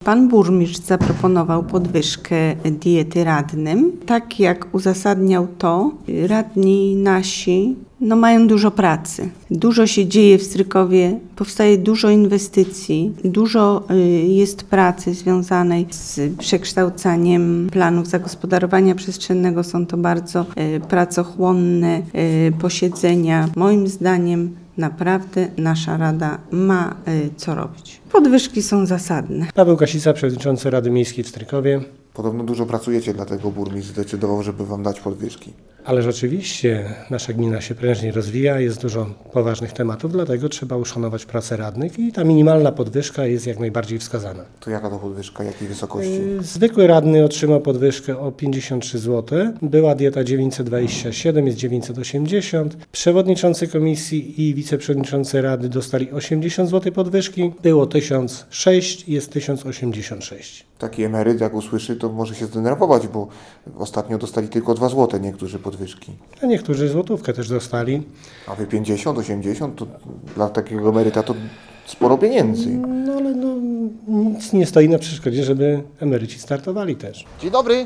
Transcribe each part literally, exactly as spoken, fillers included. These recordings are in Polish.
Pan burmistrz zaproponował podwyżkę diety radnym. Tak jak uzasadniał to, radni nasi no, mają dużo pracy. Dużo się dzieje w Strykowie, powstaje dużo inwestycji, dużo y, jest pracy związanej z przekształcaniem planów zagospodarowania przestrzennego. Są to bardzo y, pracochłonne y, posiedzenia. Moim zdaniem naprawdę nasza Rada ma y, co robić. Podwyżki są zasadne. Paweł Kasica, przewodniczący Rady Miejskiej w Strykowie. Podobno dużo pracujecie, dlatego burmistrz zdecydował, żeby wam dać podwyżki. Ale rzeczywiście nasza gmina się prężnie rozwija, jest dużo poważnych tematów, dlatego trzeba uszanować pracę radnych i ta minimalna podwyżka jest jak najbardziej wskazana. To jaka to podwyżka, jakiej wysokości? Zwykły radny otrzymał podwyżkę o pięćdziesiąt trzy złote, była dieta dziewięćset dwadzieścia siedem, jest dziewięćset osiemdziesiąt. Przewodniczący komisji i wiceprzewodniczący rady dostali osiemdziesiąt złotych podwyżki, było tysiąc sześć, jest tysiąc osiemdziesiąt sześć. Taki emeryt, jak usłyszy, to może się zdenerwować, bo ostatnio dostali tylko dwa złote niektórzy podwyżki. A niektórzy złotówkę też dostali. A wy pięćdziesiąt, osiemdziesiąt, to dla takiego emeryta to sporo pieniędzy. No ale no, nic nie stoi na przeszkodzie, żeby emeryci startowali też. Dzień dobry.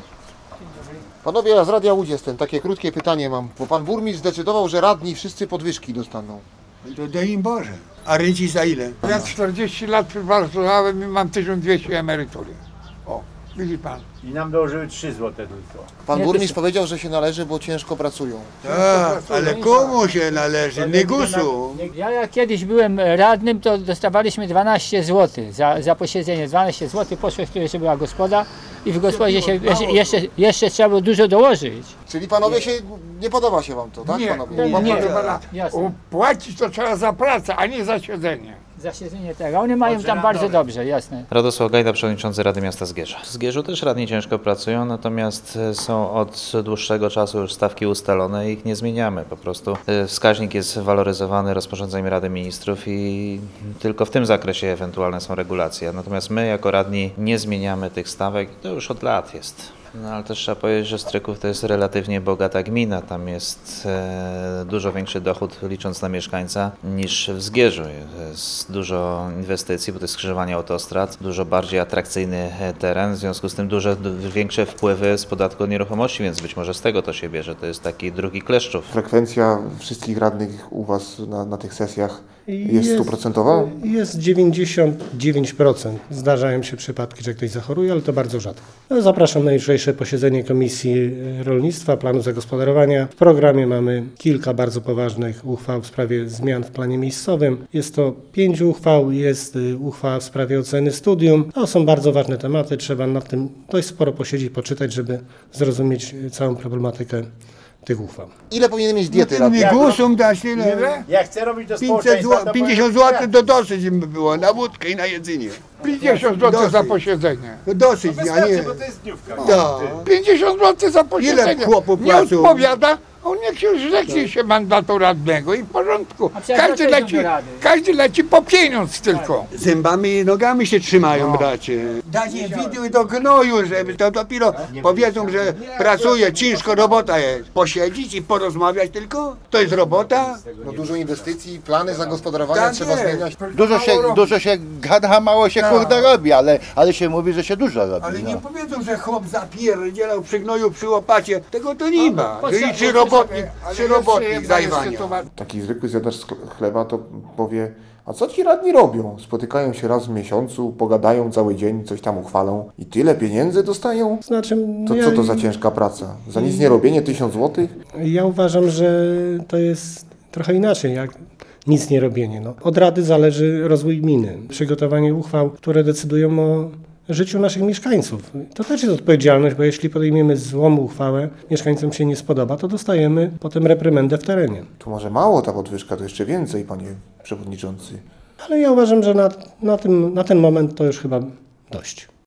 Panowie, ja z Radia Łódź jestem. Takie krótkie pytanie mam, bo pan burmistrz zdecydował, że radni wszyscy podwyżki dostaną. To daj im Boże. A renci za ile? Ja czterdzieści lat pracowałem i mam tysiąc dwieście emerytury. O, widzi pan. I nam dołożyły trzy złote tylko. Pan burmistrz powiedział, że się należy, bo ciężko pracują. Tak, ale komu się należy? Nygusu. Ja jak kiedyś byłem radnym, to dostawaliśmy dwanaście złotych za, za posiedzenie. dwanaście złotych poszło, które jeszcze była gospoda i w gospodzie się jeszcze, jeszcze, jeszcze trzeba było dużo dołożyć. Czyli panowie się, nie podoba się wam to, tak Nie, panowie? nie, nie, Nie, pana. jasne. Płacić to trzeba za pracę, a nie za siedzenie. Za siedzenie tego. Oni mają tam bardzo dobrze, jasne. Radosław Gajda, przewodniczący Rady Miasta Zgierza. W Zgierzu też radni ciężko pracują, natomiast są od dłuższego czasu już stawki ustalone i ich nie zmieniamy. Po prostu wskaźnik jest waloryzowany rozporządzeniem Rady Ministrów i tylko w tym zakresie ewentualne są regulacje. Natomiast my jako radni nie zmieniamy tych stawek, to już od lat jest. No ale też trzeba powiedzieć, że Stryków to jest relatywnie bogata gmina. Tam jest e, dużo większy dochód licząc na mieszkańca niż w Zgierzu. Jest dużo inwestycji, bo to jest skrzyżowanie autostrad, dużo bardziej atrakcyjny teren, w związku z tym dużo większe wpływy z podatku od nieruchomości, więc być może z tego to się bierze. To jest taki drugi Kleszczów. Frekwencja wszystkich radnych u was na, na tych sesjach jest stuprocentowa? Jest dziewięćdziesiąt dziewięć procent. Zdarzają się przypadki, że ktoś zachoruje, ale to bardzo rzadko. No, zapraszam na jutrzejsze posiedzenie Komisji Rolnictwa, Planu Zagospodarowania. W programie mamy kilka bardzo poważnych uchwał w sprawie zmian w planie miejscowym. Jest to pięć uchwał, jest uchwała w sprawie oceny studium. To są bardzo ważne tematy, trzeba nad tym dość sporo posiedzieć, poczytać, żeby zrozumieć całą problematykę tych uchwał. Ile powinien mieć diety Tym radny? Nygusom dać tyle. Jak chcę robić to pięćdziesiąt społeczeństwo, zł, pięćdziesiąt złotych to dosyć im by było na wódkę i na jedzenie. pięćdziesiąt złotych za Dosyć. posiedzenie. To dosyć, a nie. bo to jest dniówka. Da. pięćdziesiąt złotych za posiedzenie. chłopów Nie płacą? odpowiada, on niech się zrzeknie się mandatu radnego i w porządku. A przecież Każdy dlaczego leci, do rady? każdy leci po pieniądz tylko. Zębami i nogami się trzymają, bracie. Dać im widły do gnoju, żeby to dopiero powiedzą, że pracuje, ciężko robota jest. Posiedzieć i porozmawiać tylko? To jest robota? No dużo inwestycji, plany zagospodarowania Tak trzeba jest. zmieniać. Dużo się, dużo się gada, a mało się Tak. kurde robi, ale, ale się mówi, że się dużo robi. Ale no. nie powiedzą, że chłop zapierdzielał przy gnoju, przy łopacie. Tego to nie ma. po Że co- I czy po co robotnik, Ale czy jeszcze robotnik jedna zajwania. jest sytuacja. Taki zwykły zjadacz chleba to powie, a co ci radni robią? Spotykają się raz w miesiącu, pogadają cały dzień, coś tam uchwalą i tyle pieniędzy dostają? Znaczy, To ja, co to za ciężka praca? Za nic nie robienie tysiąc złotych? ja uważam, że to jest trochę inaczej, jak nic nie robienie. No. Od Rady zależy rozwój gminy, przygotowanie uchwał, które decydują o życiu naszych mieszkańców. To też jest odpowiedzialność, bo jeśli podejmiemy złą uchwałę, mieszkańcom się nie spodoba, to dostajemy potem reprymendę w terenie. To może mało ta podwyżka, to jeszcze więcej, panie przewodniczący. Ale ja uważam, że na, na, tym, na ten moment to już chyba dość.